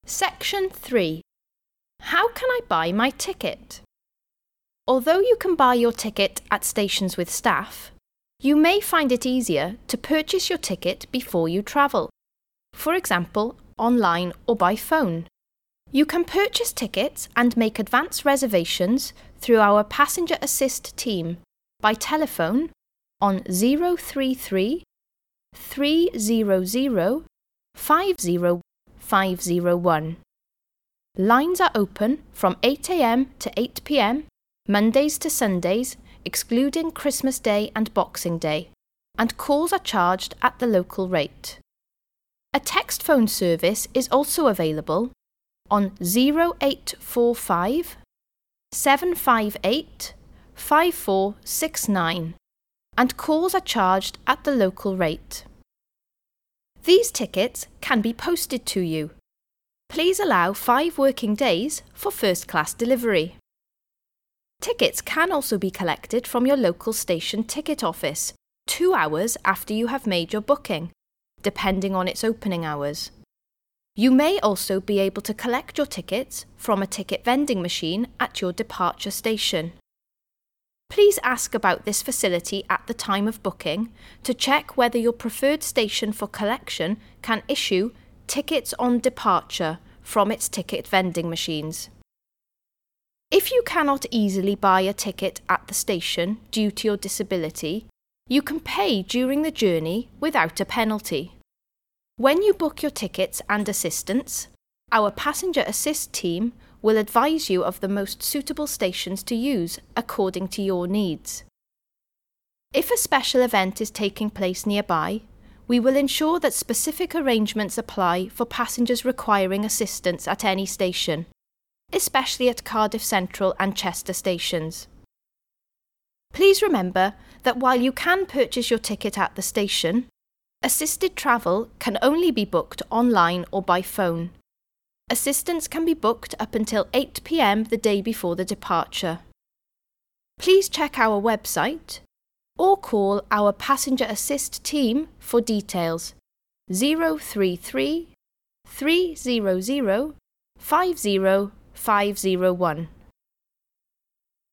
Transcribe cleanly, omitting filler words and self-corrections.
Section 3. How can I buy my ticket? Although you can buy your ticket at stations with staff, you may find it easier to purchase your ticket before you travel, for example, online or by phone. You can purchase tickets and make advance reservations through our Passenger Assist team by telephone on 033 300 50501. Lines are open from 8 a.m. to 8 p.m, Mondays to Sundays, excluding Christmas Day and Boxing Day, and calls are charged at the local rate. A text phone service is also available on 0845 758 5469, and calls are charged at the local rate. These tickets can be posted to you. Please allow 5 working days for first-class delivery. Tickets can also be collected from your local station ticket office 2 hours after you have made your booking, depending on its opening hours. You may also be able to collect your tickets from a ticket vending machine at your departure station. Please ask about this facility at the time of booking to check whether your preferred station for collection can issue tickets on departure from its ticket vending machines. If you cannot easily buy a ticket at the station due to your disability, you can pay during the journey without a penalty. When you book your tickets and assistance, our Passenger Assist team will advise you of the most suitable stations to use according to your needs. If a special event is taking place nearby, we will ensure that specific arrangements apply for passengers requiring assistance at any station, especially at Cardiff Central and Chester stations. Please remember that while you can purchase your ticket at the station, assisted travel can only be booked online or by phone. Assistance can be booked up until 8 p.m. the day before the departure. Please check our website or call our Passenger Assist team for details 033 300 50501.